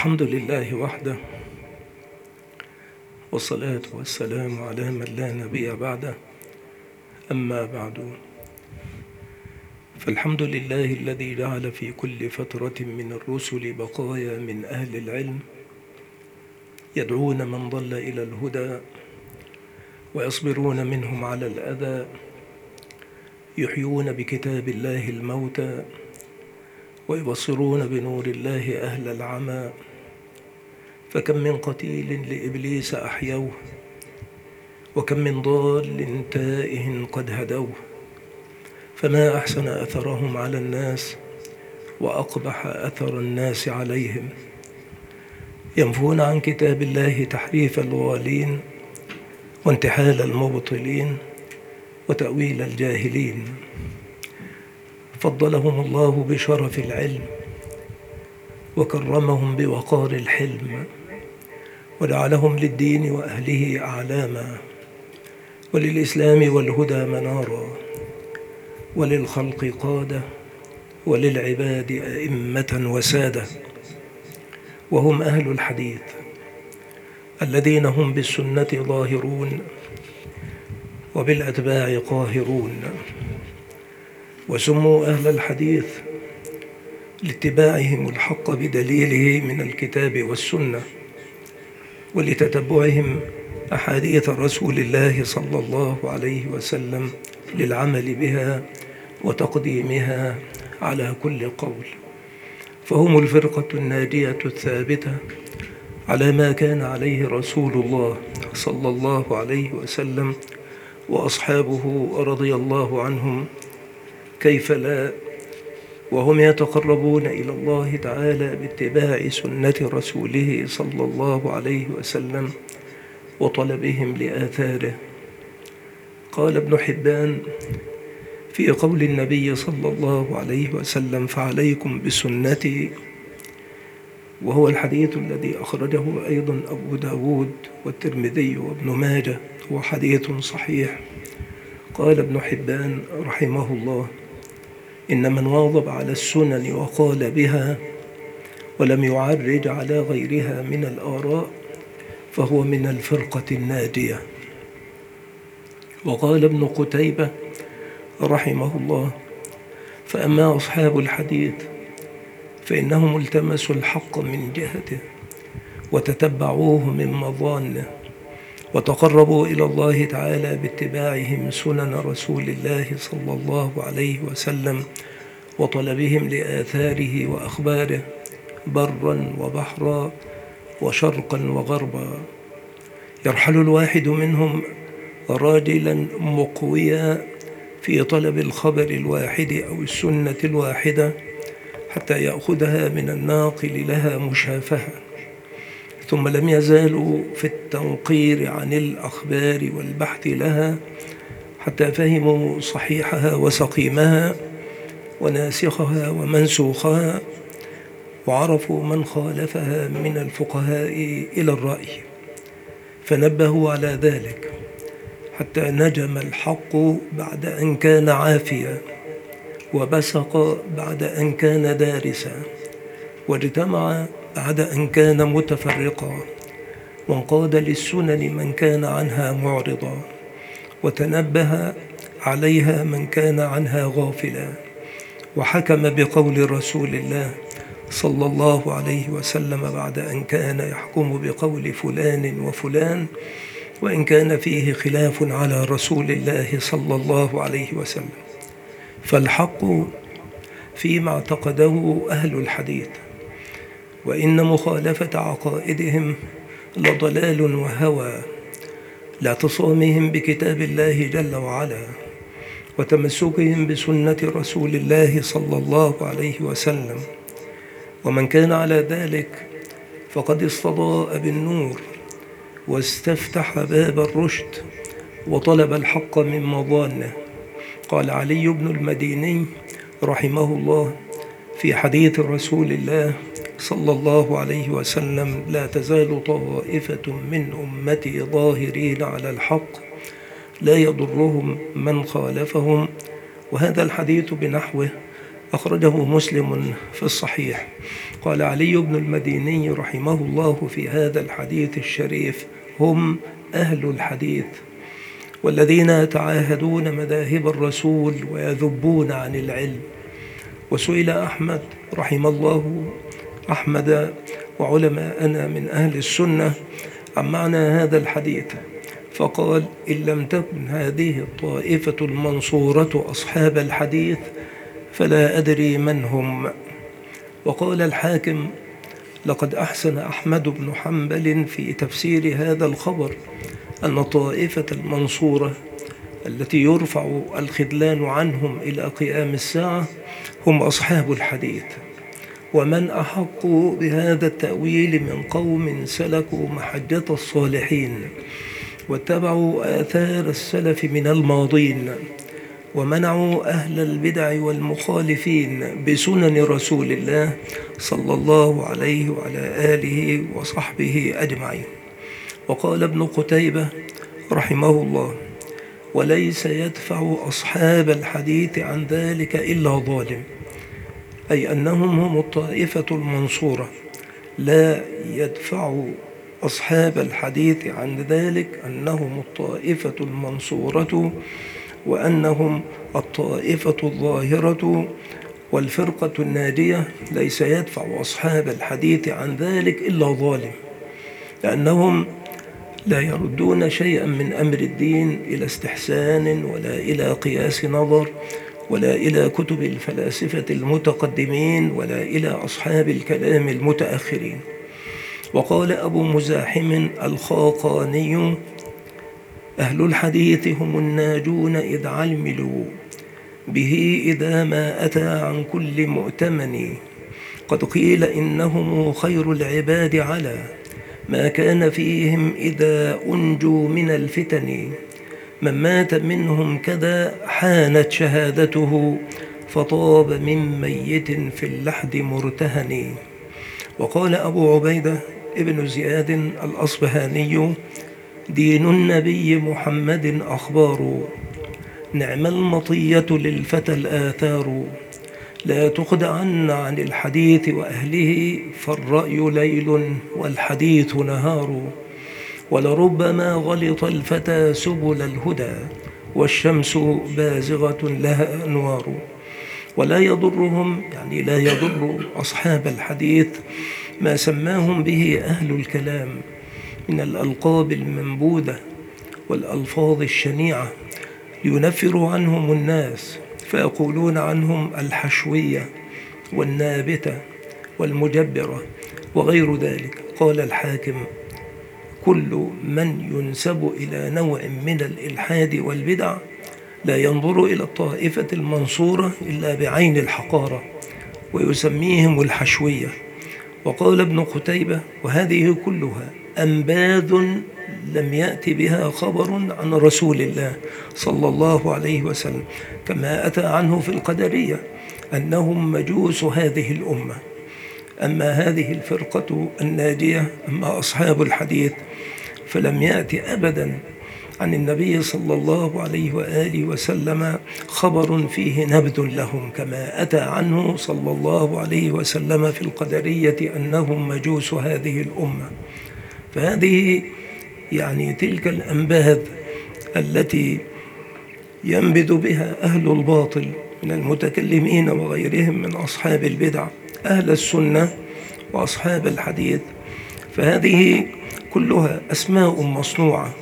الحمد لله وحده، والصلاة والسلام على من لا نبي بعده. أما بعد، فالحمد لله الذي جعل في كل فترة من الرسل بقايا من أهل العلم يدعون من ضل إلى الهدى، ويصبرون منهم على الأذى، يحيون بكتاب الله الموتى، ويبصرون بنور الله أهل العمى. فكم من قتيل لإبليس أحيوه، وكم من ضال تائه قد هدوه. فما أحسن أثرهم على الناس، وأقبح أثر الناس عليهم. ينفون عن كتاب الله تحريف الغالين، وانتحال المبطلين، وتأويل الجاهلين. فضلهم الله بشرف العلم، وكرمهم بوقار الحلم، وجعلهم للدين وأهله أعلاما، وللإسلام والهدى منارا، وللخلق قادة، وللعباد أئمة وسادة. وهم أهل الحديث الذين هم بالسنة ظاهرون، وبالأتباع قاهرون. وسموا أهل الحديث لاتباعهم الحق بدليله من الكتاب والسنة، ولتتبعهم أحاديث رسول الله صلى الله عليه وسلم للعمل بها وتقديمها على كل قول. فهم الفرقة الناجية الثابتة على ما كان عليه رسول الله صلى الله عليه وسلم وأصحابه رضي الله عنهم. كيف لا، وهم يتقربون إلى الله تعالى باتباع سنة رسوله صلى الله عليه وسلم وطلبهم لآثاره. قال ابن حبان في قول النبي صلى الله عليه وسلم: فعليكم بسنتي، وهو الحديث الذي أخرجه أيضا أبو داود والترمذي وابن ماجه، هو حديث صحيح. قال ابن حبان رحمه الله: إن من واظب على السنن وقال بها ولم يعرج على غيرها من الآراء فهو من الفرقة الناجية. وقال ابن قتيبة رحمه الله: فأما أصحاب الحديث فإنهم التمسوا الحق من جهته، وتتبعوه من مظانه، وتقربوا إلى الله تعالى باتباعهم سنن رسول الله صلى الله عليه وسلم وطلبهم لآثاره وأخباره برا وبحرا وشرقا وغربا. يرحل الواحد منهم راجلا مقويا في طلب الخبر الواحد أو السنة الواحدة حتى يأخذها من الناقل لها مشافهة، ثم لم يزالوا في التنقير عن الأخبار والبحث لها حتى فهموا صحيحها وسقيمها وناسخها ومنسوخها، وعرفوا من خالفها من الفقهاء إلى الرأي، فنبهوا على ذلك حتى نجم الحق بعد أن كان عافيا، وبسق بعد أن كان دارسا، واجتمع بعد أن كان متفرقا، وانقاد للسنن من كان عنها معرضا، وتنبه عليها من كان عنها غافلا، وحكم بقول رسول الله صلى الله عليه وسلم بعد أن كان يحكم بقول فلان وفلان، وإن كان فيه خلاف على رسول الله صلى الله عليه وسلم. فالحق فيما اعتقده أهل الحديث، وإن مخالفة عقائدهم لضلال وهوى، لاعتصامهم بكتاب الله جل وعلا، وتمسكهم بسنة رسول الله صلى الله عليه وسلم. ومن كان على ذلك فقد استضاء بالنور، واستفتح باب الرشد، وطلب الحق من مظانه. قال علي بن المديني رحمه الله في حديث رسول الله صلى الله عليه وسلم: لا تزال طائفة من أمتي ظاهرين على الحق لا يضرهم من خالفهم. وهذا الحديث بنحوه أخرجه مسلم في الصحيح. قال علي بن المديني رحمه الله في هذا الحديث الشريف: هم أهل الحديث والذين يتعاهدون مذاهب الرسول ويذبون عن العلم. وسئل أحمد رحم الله أحمد وعلماءنا من أهل السنة عن معنى هذا الحديث، فقال: إن لم تكن هذه الطائفة المنصورة أصحاب الحديث فلا أدري من هم. وقال الحاكم: لقد أحسن أحمد بن حنبل في تفسير هذا الخبر أن الطائفة المنصورة التي يرفع الخذلان عنهم إلى قيام الساعة هم أصحاب الحديث. ومن أحق بهذا التأويل من قوم سلكوا محجة الصالحين واتبعوا آثار السلف من الماضين ومنعوا أهل البدع والمخالفين بسنن رسول الله صلى الله عليه وعلى آله وصحبه أجمعين. وقال ابن قتيبة رحمه الله: وليس يدفع أصحاب الحديث عن ذلك إلا ظالم، أي أنهم هم الطائفة المنصورة. لا يدفع أصحاب الحديث عن ذلك أنهم الطائفة المنصورة وأنهم الطائفة الظاهرة والفرقة الناجية. ليس يدفع أصحاب الحديث عن ذلك إلا ظالم، لأنهم لا يردون شيئا من أمر الدين إلى استحسان ولا إلى قياس نظر ولا إلى كتب الفلاسفة المتقدمين ولا إلى أصحاب الكلام المتأخرين. وقال أبو مزاحم الخاقاني: أهل الحديث هم الناجون إذ علملوا به إذا ما أتى عن كل مؤتمن. قد قيل إنهم خير العباد على ما كان فيهم إذا أنجوا من الفتن. من مات منهم كذا حانت شهادته فطاب من ميت في اللحد مرتهن. وقال أبو عبيدة ابن زياد الأصبهاني: دين النبي محمد أخبار، نعم المطية للفتى الآثار. لا تخدعن عن الحديث وأهله، فالرأي ليل والحديث نهار. ولربما غلط الفتى سبل الهدى، والشمس بازغة لها أنوار. ولا يضرهم، يعني لا يضر أصحاب الحديث، ما سماهم به أهل الكلام من الألقاب المنبوذة والألفاظ الشنيعة، لينفروا عنهم الناس فيقولون عنهم الحشوية والنابتة والمجبرة وغير ذلك. قال الحاكم: كل من ينسب إلى نوع من الإلحاد والبدع لا ينظر إلى الطائفة المنصورة إلا بعين الحقارة ويسميهم الحشوية. وقال ابن قتيبة: وهذه كلها أنباذ لم يأتي بها خبر عن رسول الله صلى الله عليه وسلم، كما أتى عنه في القدرية أنهم مجوس هذه الأمة. أما هذه الفرقة الناجية، أما أصحاب الحديث، فلم يأتي أبدا عن النبي صلى الله عليه وآله وسلم خبر فيه نبذ لهم، كما أتى عنه صلى الله عليه وسلم في القدرية أنهم مجوس هذه الأمة. فهذه يعني تلك الأنباذ التي ينبذ بها أهل الباطل من المتكلمين وغيرهم من أصحاب البدع أهل السنة وأصحاب الحديث. فهذه كلها أسماء مصنوعة.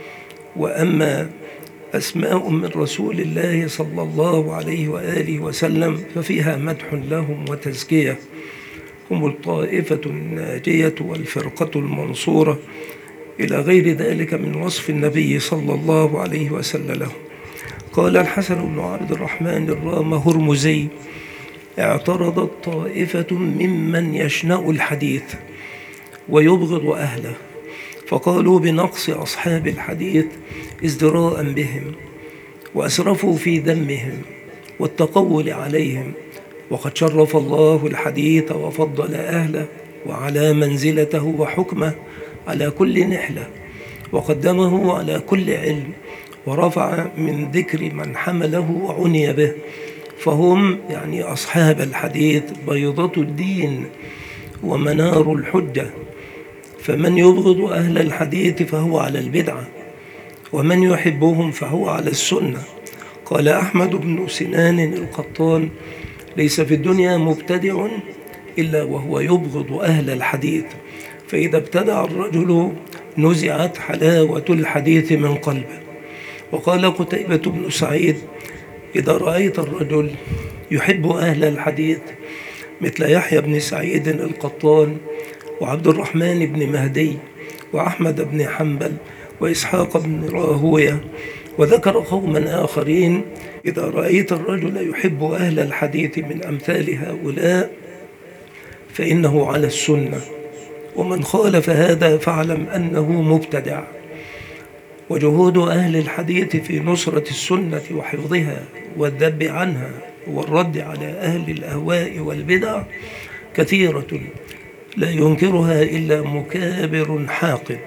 وأما أسماء من رسول الله صلى الله عليه وآله وسلم ففيها مدح لهم وتزكية. هم الطائفة الناجية والفرقة المنصورة إلى غير ذلك من وصف النبي صلى الله عليه وسلم له. قال الحسن بن عبد الرحمن الرام هرمزي: اعترضت طائفة ممن يشنأ الحديث ويبغض أهله، فقالوا بنقص أصحاب الحديث ازدراء بهم، وأسرفوا في ذمهم والتقول عليهم. وقد شرف الله الحديث وفضل أهله وعلى منزلته وحكمه على كل نحلة، وقدمه على كل علم، ورفع من ذكر من حمله وعني به، فهم يعني أصحاب الحديث بيضة الدين ومنار الحجة، فمن يبغض أهل الحديث فهو على البدعة، ومن يحبهم فهو على السنة. قال أحمد بن سنان القطان: ليس في الدنيا مبتدع إلا وهو يبغض أهل الحديث، فإذا ابتدع الرجل نزعت حلاوة الحديث من قلبه. وقال قتيبة بن سعيد: إذا رأيت الرجل يحب أهل الحديث مثل يحيى بن سعيد القطان وعبد الرحمن بن مهدي وأحمد بن حنبل وإسحاق بن راهوية، وذكر قوما آخرين: إذا رأيت الرجل يحب أهل الحديث من أمثال هؤلاء فإنه على السنة، ومن خالف هذا فاعلم أنه مبتدع. وجهود أهل الحديث في نصرة السنة وحفظها والذب عنها والرد على أهل الأهواء والبدع كثيرة لا ينكرها إلا مكابر حاقد.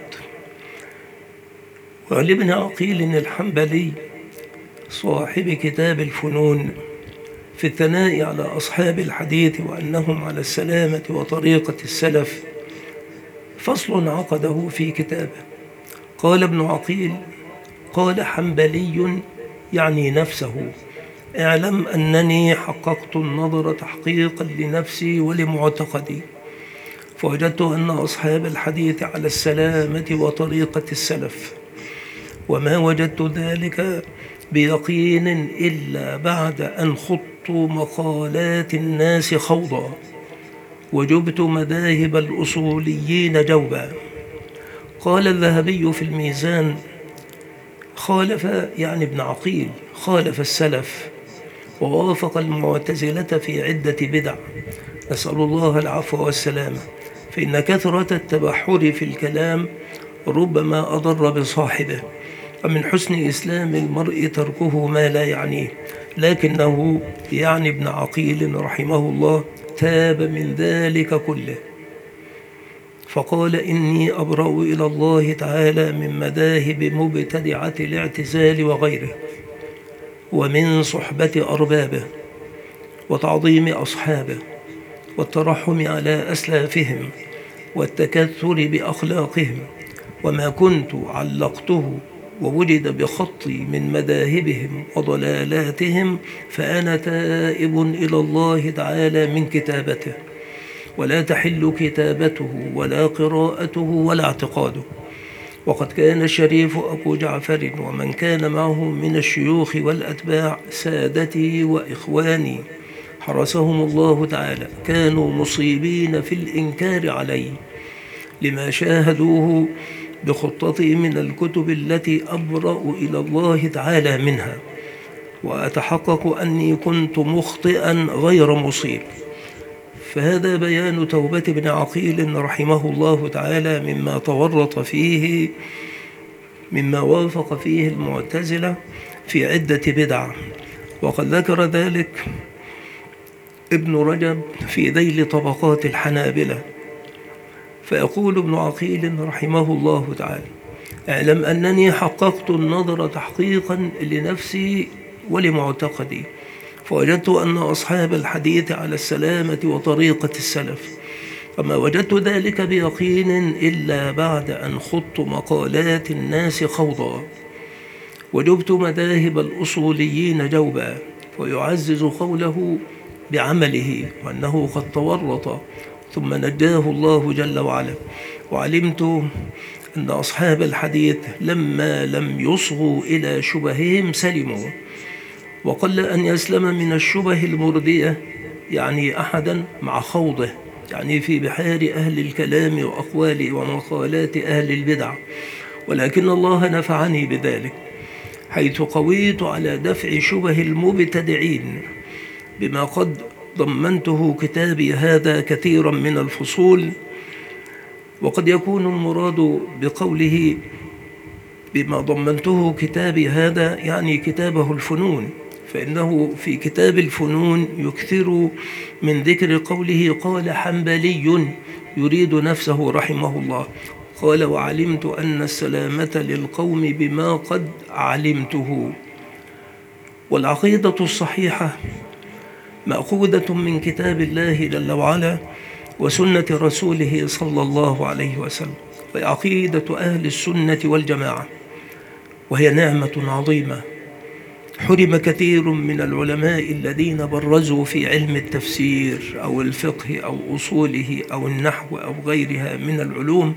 ولابن عقيل الحنبلي صاحب كتاب الفنون في الثناء على أصحاب الحديث وأنهم على السلامة وطريقة السلف فصل عقده في كتابه. قال ابن عقيل: قال حنبلي يعني نفسه: اعلم أنني حققت النظر تحقيقا لنفسي ولمعتقدي، فوجدت أن أصحاب الحديث على السلامة وطريقة السلف، وما وجدت ذلك بيقين إلا بعد أن خضت مقالات الناس خوضا، وجبت مذاهب الأصوليين جوبا. قال الذهبي في الميزان: خالف يعني ابن عقيل خالف السلف ووافق المعتزلة في عدة بدع، نسأل الله العفو والسلامة، فإن كثرة التبحر في الكلام ربما أضر بصاحبه، ومن حسن إسلام المرء تركه ما لا يعنيه. لكنه يعني ابن عقيل رحمه الله تاب من ذلك كله، فقال: إني أبرأ إلى الله تعالى من مذاهب مبتدعة الاعتزال وغيره، ومن صحبة أربابه وتعظيم أصحابه والترحم على أسلافهم والتكثر بأخلاقهم، وما كنت علقته ووجد بخطي من مذاهبهم وضلالاتهم، فأنا تائب إلى الله تعالى من كتابته، ولا تحل كتابته ولا قراءته ولا اعتقاده. وقد كان الشريف أبو جعفر ومن كان معه من الشيوخ والأتباع سادتي وإخواني حرسهم الله تعالى كانوا مصيبين في الإنكار عليه لما شاهدوه بخطتي من الكتب التي أبرأ إلى الله تعالى منها، وأتحقق أني كنت مخطئا غير مصيب. فهذا بيان توبة ابن عقيل رحمه الله تعالى مما تورط فيه، مما وافق فيه المعتزلة في عدة بدع. وقد ذكر ذلك ابن رجب في ذيل طبقات الحنابلة، فيقول ابن عقيل رحمه الله تعالى: اعلم أنني حققت النظر تحقيقا لنفسي ولمعتقدي، فوجدت أن أصحاب الحديث على السلامة وطريقة السلف، فما وجدت ذلك بيقين إلا بعد أن خضت مقالات الناس خوضا، وجبت مذاهب الأصوليين جوبا، ويعزز قوله بعمله وأنه قد تورط ثم نجاه الله جل وعلا. وعلمت أن أصحاب الحديث لما لم يصغوا إلى شبههم سلموا، وقل أن يسلم من الشبه المردية يعني أحدا مع خوضه، يعني في بحار أهل الكلام وأقوال ومقالات أهل البدع. ولكن الله نفعني بذلك حيث قويت على دفع شبه المبتدعين بما قد ضمنته كتابي هذا كثيرا من الفصول. وقد يكون المراد بقوله بما ضمنته كتابي هذا يعني كتابه الفنون، فإنه في كتاب الفنون يكثر من ذكر قوله: قال حنبلي يريد نفسه رحمه الله، قال: وعلمت أن السلامة للقوم بما قد علمته. والعقيدة الصحيحة مأخوذة من كتاب الله جل وعلا وسنة رسوله صلى الله عليه وسلم، وعقيدة أهل السنة والجماعة، وهي نعمة عظيمة حرم كثير من العلماء الذين برزوا في علم التفسير أو الفقه أو أصوله أو النحو أو غيرها من العلوم.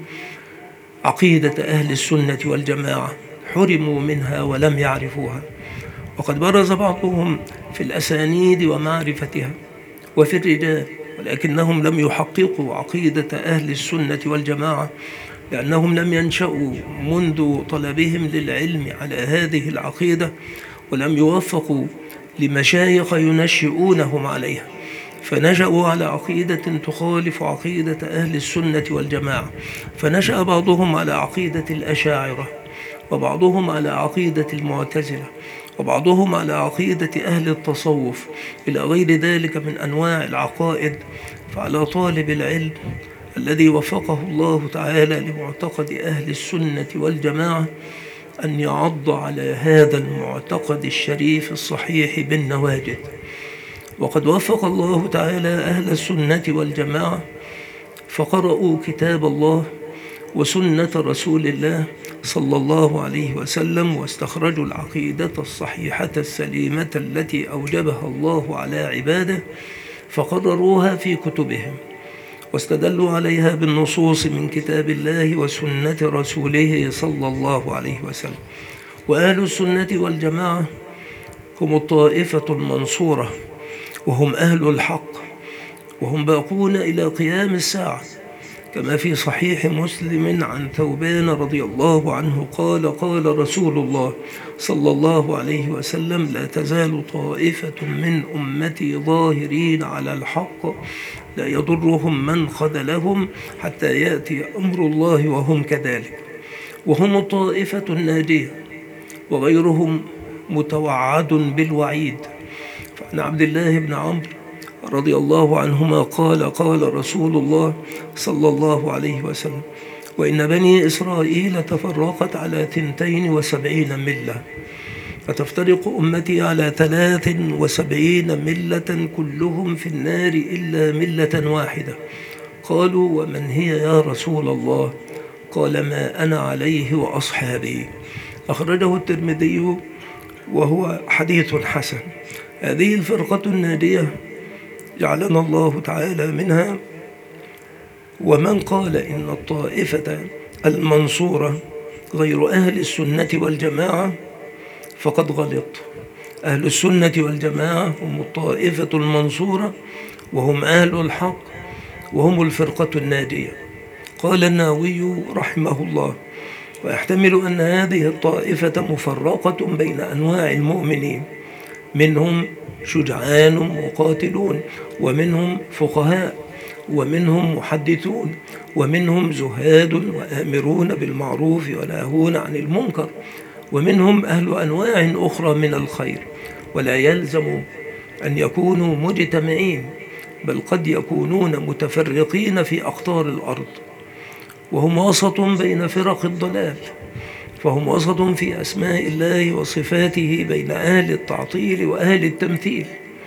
عقيدة أهل السنة والجماعة حرموا منها ولم يعرفوها، وقد برز بعضهم في الأسانيد ومعرفتها وفي الرجال، ولكنهم لم يحققوا عقيدة أهل السنة والجماعة، لأنهم لم ينشأوا منذ طلبهم للعلم على هذه العقيدة، ولم يوفقوا لمشايخ ينشئونهم عليها، فنشأوا على عقيدة تخالف عقيدة أهل السنة والجماعة. فنشأ بعضهم على عقيدة الأشاعرة، وبعضهم على عقيدة المعتزلة، وبعضهم على عقيدة أهل التصوف، إلى غير ذلك من أنواع العقائد. فعلى طالب العلم الذي وفقه الله تعالى لمعتقد أهل السنة والجماعة أن يعض على هذا المعتقد الشريف الصحيح بالنواجذ. وقد وفق الله تعالى أهل السنة والجماعة فقرأوا كتاب الله وسنة رسول الله صلى الله عليه وسلم، واستخرجوا العقيدة الصحيحة السليمة التي أوجبها الله على عباده، فقرروها في كتبهم واستدلوا عليها بالنصوص من كتاب الله وسنة رسوله صلى الله عليه وسلم. وأهل السنة والجماعة هم الطائفة المنصورة، وهم أهل الحق، وهم باقون إلى قيام الساعة، كما في صحيح مسلم عن ثوبان رضي الله عنه قال: قال رسول الله صلى الله عليه وسلم: لا تزال طائفة من أمتي ظاهرين على الحق لا يضرهم من خذلهم حتى يأتي أمر الله وهم كذلك. وهم الطائفة الناجية، وغيرهم متوعد بالوعيد. فعن عبد الله بن عمرو رضي الله عنهما قال: قال رسول الله صلى الله عليه وسلم: وإن بني إسرائيل تفرقت على 72 ملة، فتفترق أمتي على 73 ملة كلهم في النار إلا ملة واحدة. قالوا: ومن هي يا رسول الله؟ قال: ما أنا عليه وأصحابي. أخرجه الترمذي وهو حديث حسن. هذه الفرقة الناجية جعلنا الله تعالى منها. ومن قال إن الطائفة المنصورة غير أهل السنة والجماعة فقد غلط. أهل السنة والجماعة هم الطائفة المنصورة، وهم أهل الحق، وهم الفرقة الناجية. قال النووي رحمه الله: ويحتمل أن هذه الطائفة مفرقة بين أنواع المؤمنين، منهم شجعان مقاتلون، ومنهم فقهاء، ومنهم محدثون، ومنهم زهاد وآمرون بالمعروف وناهون عن المنكر، ومنهم أهل أنواع أخرى من الخير. ولا يلزم أن يكونوا مجتمعين، بل قد يكونون متفرقين في أقطار الأرض. وهم وسط بين فرق الضلال، فهم وسط في أسماء الله وصفاته بين أهل التعطيل وأهل التمثيل.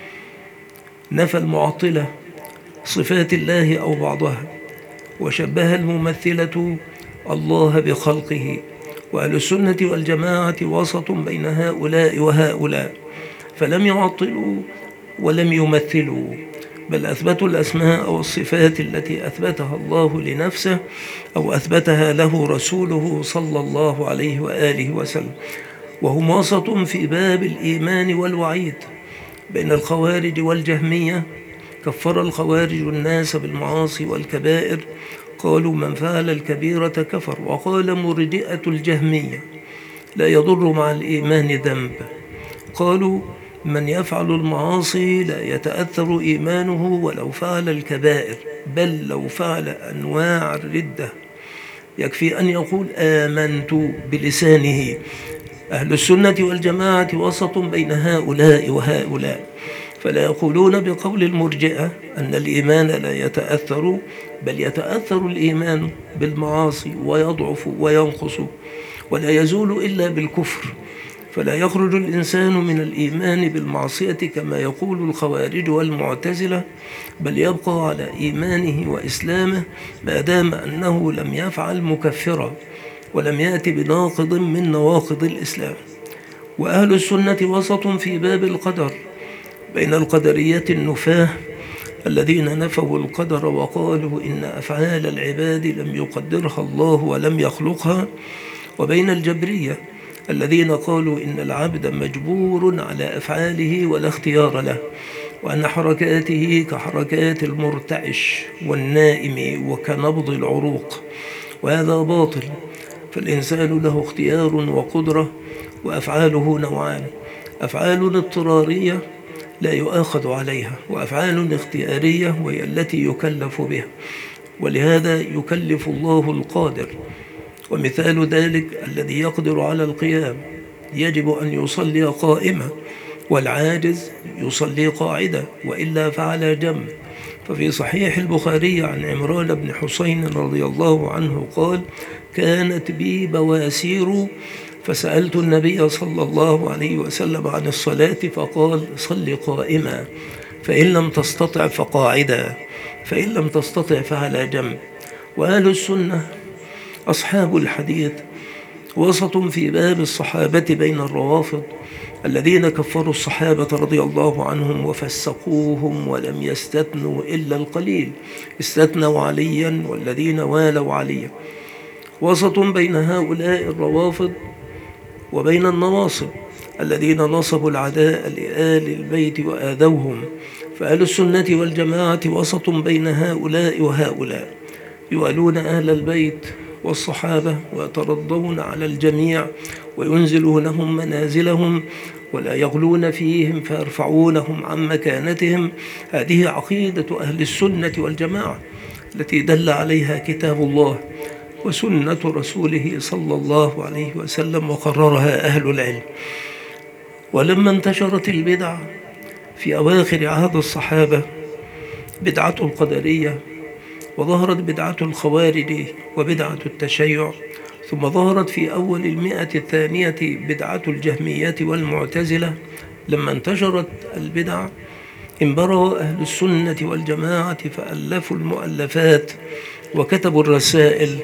نفى المعطلة صفات الله أو بعضها، وشبه الممثلة الله بخلقه. وأهل السنة والجماعة وسط بين هؤلاء وهؤلاء، فلم يعطلوا ولم يمثلوا، بل أثبتوا الأسماء والصفات التي أثبتها الله لنفسه أو أثبتها له رسوله صلى الله عليه وآله وسلم. وهم وسط في باب الإيمان والوعيد بين الخوارج والجهمية. كفر الخوارج الناس بالمعاصي والكبائر، قالوا: من فعل الكبيرة كفر. وقال مرجئة الجهمية: لا يضر مع الإيمان ذنب. قالوا: من يفعل المعاصي لا يتأثر إيمانه ولو فعل الكبائر، بل لو فعل أنواع الردة يكفي أن يقول آمنت بلسانه. أهل السنة والجماعة وسط بين هؤلاء وهؤلاء، فلا يقولون بقول المرجئة أن الإيمان لا يتأثر، بل يتأثر الإيمان بالمعاصي ويضعف وينقص ولا يزول إلا بالكفر. فلا يخرج الإنسان من الإيمان بالمعصية كما يقول الخوارج والمعتزلة، بل يبقى على إيمانه وإسلامه ما دام أنه لم يفعل مكفرا ولم يأتي بناقض من نواقض الإسلام. وأهل السنة وسط في باب القدر بين القدرية النفاة الذين نفوا القدر وقالوا إن أفعال العباد لم يقدرها الله ولم يخلقها، وبين الجبرية الذين قالوا إن العبد مجبور على أفعاله ولا اختيار له، وأن حركاته كحركات المرتعش والنائم وكنبض العروق، وهذا باطل. فالإنسان له اختيار وقدرة، وأفعاله نوعان: أفعال اضطرارية لا يؤاخذ عليها، وأفعال اختيارية وهي التي يكلف بها، ولهذا يكلف الله القادر. ومثال ذلك الذي يقدر على القيام يجب أن يصلي قائما، والعاجز يصلي قاعدا وإلا فعلى جنب. ففي صحيح البخاري عن عمران بن حسين رضي الله عنه قال: كانت بي بواسير فسألت النبي صلى الله عليه وسلم عن الصلاة فقال: صل قائما، فإن لم تستطع فقاعدا، فإن لم تستطع فعلى جنب. وأهل السنة أصحاب الحديث وسط في باب الصحابة بين الروافض الذين كفروا الصحابة رضي الله عنهم وفسقوهم ولم يستثنوا إلا القليل، استثنوا عليا والذين والوا عليا. وسط بين هؤلاء الروافض وبين النواصب الذين نصبوا العداء لآل البيت وآذوهم. فأهل السنة والجماعة وسط بين هؤلاء وهؤلاء، يوالون أهل البيت والصحابة ويترضون على الجميع وينزلونهم منازلهم ولا يغلون فيهم فيرفعونهم عن مكانتهم. هذه عقيدة أهل السنة والجماعة التي دل عليها كتاب الله وسنة رسوله صلى الله عليه وسلم وقررها أهل العلم. ولما انتشرت البدع في أواخر عهد الصحابة بدعة القدرية، وظهرت بدعة الخوارج وبدعة التشيع، ثم ظهرت في أول 100 بدعة الجهمية والمعتزلة، لما انتشرت البدع انبروا أهل السنة والجماعة فألفوا المؤلفات وكتبوا الرسائل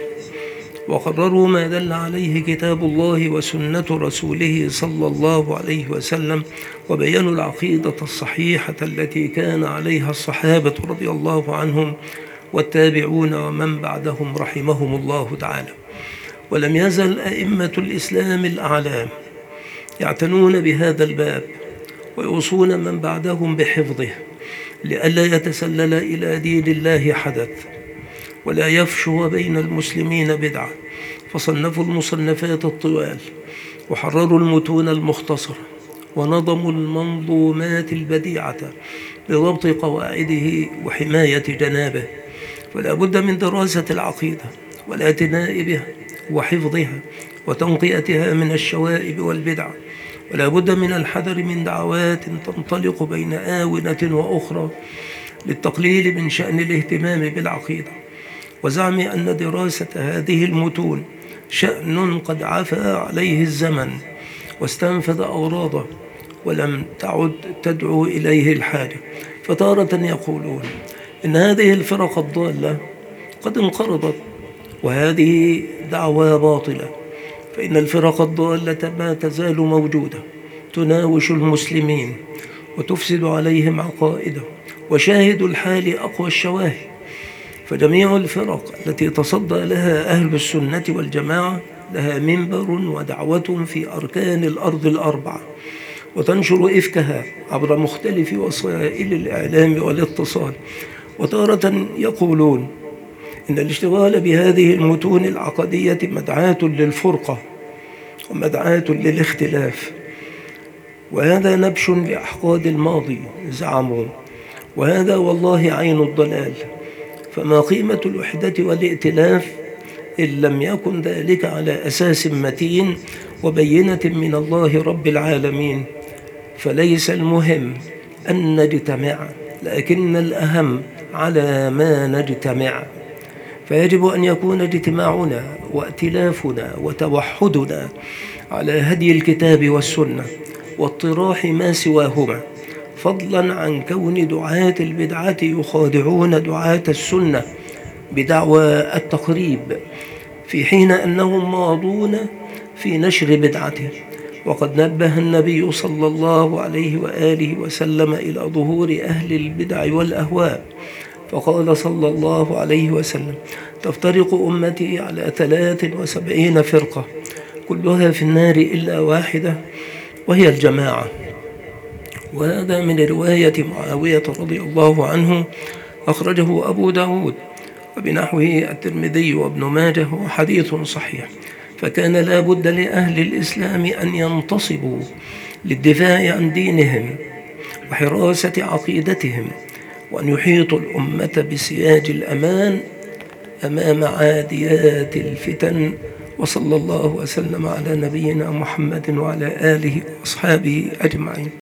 وقرروا ما دل عليه كتاب الله وسنة رسوله صلى الله عليه وسلم، وبينوا العقيدة الصحيحة التي كان عليها الصحابة رضي الله عنهم والتابعون ومن بعدهم رحمهم الله تعالى. ولم يزل أئمة الإسلام الأعلام يعتنون بهذا الباب ويوصون من بعدهم بحفظه لئلا يتسلل إلى دين الله حدث ولا يفشو بين المسلمين بدعة، فصنفوا المصنفات الطوال وحرروا المتون المختصرة ونظموا المنظومات البديعة لضبط قواعده وحماية جنابه. فلا بد من دراسة العقيدة والاعتناء بها وحفظها وتنقيتها من الشوائب والبدع، ولا بد من الحذر من دعوات تنطلق بين آونة وأخرى للتقليل من شأن الاهتمام بالعقيدة وزعم أن دراسة هذه المتون شأن قد عفى عليه الزمن واستنفذ أوراده ولم تعد تدعو إليه الحاجة. فتارة يقولون إن هذه الفرق الضالة قد انقرضت، وهذه دعوى باطلة، فإن الفرق الضالة ما تزال موجودة تناوش المسلمين وتفسد عليهم عقائدهم، وشاهد الحال أقوى الشواهد. فجميع الفرق التي تصدى لها أهل السنة والجماعة لها منبر ودعوة في أركان الأرض الأربعة، وتنشر إفكها عبر مختلف وسائل الإعلام والاتصال. وتارة يقولون إن الاشتغال بهذه المتون العقدية مدعاة للفرقة ومدعاة للاختلاف، وهذا نبش لأحقاد الماضي زعموا، وهذا والله عين الضلال. فما قيمة الوحدة والائتلاف إن لم يكن ذلك على أساس متين وبينة من الله رب العالمين؟ فليس المهم أن نجتمع، لكن الأهم على ما نجتمع. فيجب أن يكون اجتماعنا وائتلافنا وتوحدنا على هدي الكتاب والسنة واطراح ما سواهما، فضلا عن كون دعاة البدعة يخادعون دعاة السنة بدعوى التقريب، في حين أنهم ماضون في نشر بدعته. وقد نبه النبي صلى الله عليه وآله وسلم إلى ظهور أهل البدع والأهواء، فقال صلى الله عليه وسلم: تفترق أمتي على 73 فرقة كلها في النار إلا واحدة وهي الجماعة. وهذا من رواية معاوية رضي الله عنه، أخرجه أبو داود وبنحوه الترمذي وابن ماجه، وحديث صحيح. فكان لا بد لأهل الإسلام أن ينتصبوا للدفاع عن دينهم وحراسة عقيدتهم، وأن يحيطوا الأمة بسياج الأمان أمام عاديات الفتن. وصلى الله وسلم على نبينا محمد وعلى آله وأصحابه أجمعين.